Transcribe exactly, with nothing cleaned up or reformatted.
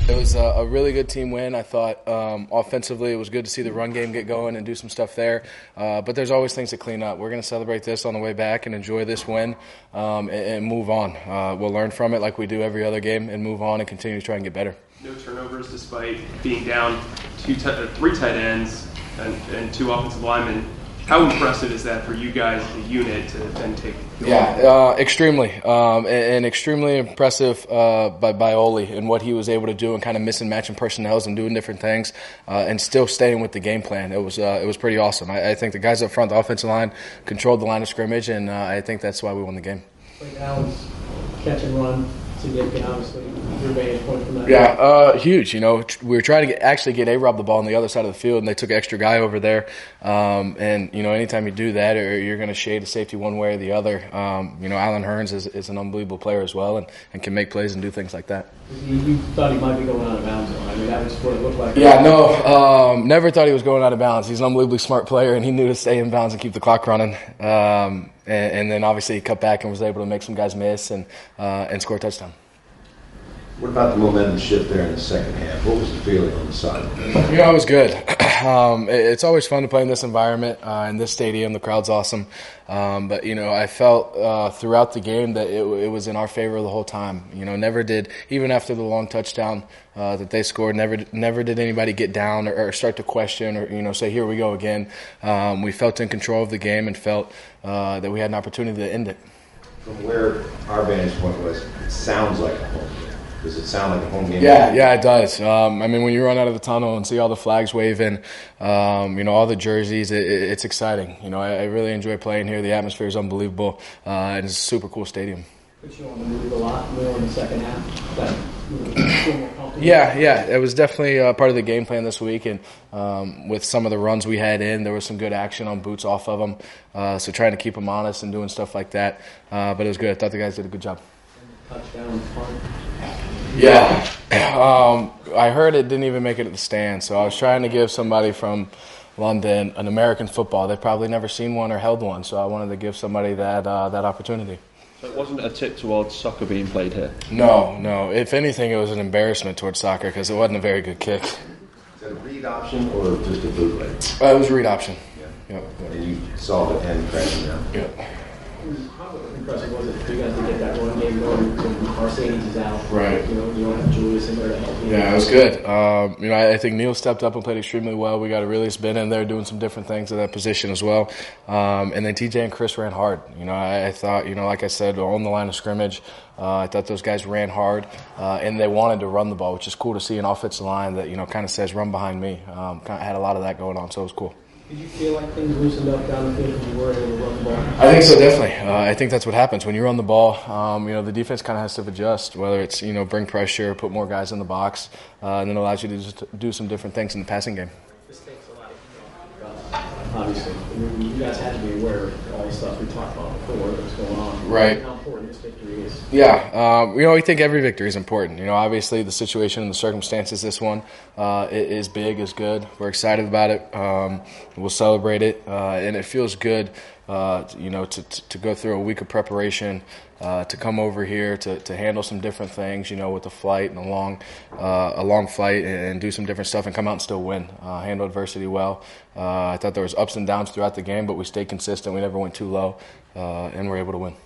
It was a, a really good team win. I thought um, offensively it was good to see the run game get going and do some stuff there. Uh, but there's always things to clean up. We're going to celebrate this on the way back and enjoy this win um, and, and move on. Uh, we'll learn from it like we do every other game and move on and continue to try and get better. No turnovers despite being down two t- uh, three tight ends and, and two offensive linemen. How impressive is that for you guys as a unit to then take the Yeah, uh, extremely. Um, and, and extremely impressive uh, by, by Oli and what he was able to do and kind of missing matching personnels and doing different things uh, and still staying with the game plan. It was uh, it was pretty awesome. I, I think the guys up front, the offensive line, controlled the line of scrimmage, and uh, I think that's why we won the game. Like Allen's catch and run, significant, obviously. Your vantage point from that. Yeah, uh, huge. You know, we were trying to get, actually get A-Rob the ball on the other side of the field, and they took an extra guy over there. Um, and, you know, anytime you do that, or you're going to shade a safety one way or the other, um, you know, Allen Hurns is, is an unbelievable player as well and, and can make plays and do things like that. You, you thought he might be going out of bounds, though. I mean, that was what it looked like. Yeah, no, um, never thought he was going out of bounds. He's an unbelievably smart player, and he knew to stay in bounds and keep the clock running. Um, and, and then, obviously, he cut back and was able to make some guys miss and, uh, and score a touchdown. What about the momentum shift there in the second half? What was the feeling on the sideline? You know, it was good. Um, it, it's always fun to play in this environment, uh, in this stadium. The crowd's awesome. Um, but, you know, I felt uh, throughout the game that it, it was in our favor the whole time. You know, never did, even after the long touchdown uh, that they scored, never never did anybody get down or, or start to question or, you know, say, here we go again. Um, we felt in control of the game and felt uh, that we had an opportunity to end it. From where our vantage point was, it sounds like a home game. Does it sound like a home game? Yeah, yeah, it does. Um, I mean, when you run out of the tunnel and see all the flags waving, um, you know, all the jerseys, it, it, it's exciting. You know, I, I really enjoy playing here. The atmosphere is unbelievable, uh, and it's a super cool stadium. Put you on the move a lot more in the second half. That, you know, feel more comfortable. Yeah, yeah, it was definitely uh, part of the game plan this week, and um, with some of the runs we had in, there was some good action on boots off of them, uh, so trying to keep them honest and doing stuff like that. Uh, but it was good. I thought the guys did a good job. Touchdown, punt. Yeah, um, I heard it didn't even make it at the stand, so I was trying to give somebody from London an American football. They've probably never seen one or held one, so I wanted to give somebody that uh, that opportunity. So it wasn't a tip towards soccer being played here? No, no. If anything, it was an embarrassment towards soccer because it wasn't a very good kick. Is that a read option or just a bootleg? Uh, it was a read option. Yeah. Yep. And you saw the end crashing down. Yep. How impressive was it for you guys to get that one game going when Arsenis is out? Right. You know, you don't have Julius in there to help you. Yeah, it was good. Um, you know, I, I think Neil stepped up and played extremely well. We got Aurelius Ben in there doing some different things at that position as well. Um, and then T J and Chris ran hard. You know, I, I thought, you know, like I said, on the line of scrimmage, uh, I thought those guys ran hard, uh, and they wanted to run the ball, which is cool to see an offensive line that, you know, kind of says run behind me. Um, kind of had a lot of that going on, so it was cool. Did you feel like things loosened up down the field when you were able to run the ball? I think so, definitely. Uh, I think that's what happens when you run the ball. Um, you know, the defense kind of has to adjust, whether it's, you know, bring pressure, put more guys in the box, uh, and then it allows you to just do some different things in the passing game. This takes a lot of uh, obviously. I mean, you guys had to be aware of all the stuff we talked about before that was going on. Right. How important this victory is. Yeah, um, you know, we think every victory is important. You know, obviously the situation and the circumstances, this one uh, is big, is good. We're excited about it. Um, we'll celebrate it, uh, and it feels good, uh, you know, to, to to go through a week of preparation, uh, to come over here to, to handle some different things, you know, with the flight and a long uh, a long flight and, and do some different stuff and come out and still win. Uh, handle adversity well. Uh, I thought there was ups and downs throughout the game, but we stayed consistent. We never went too low, uh, and we're able to win.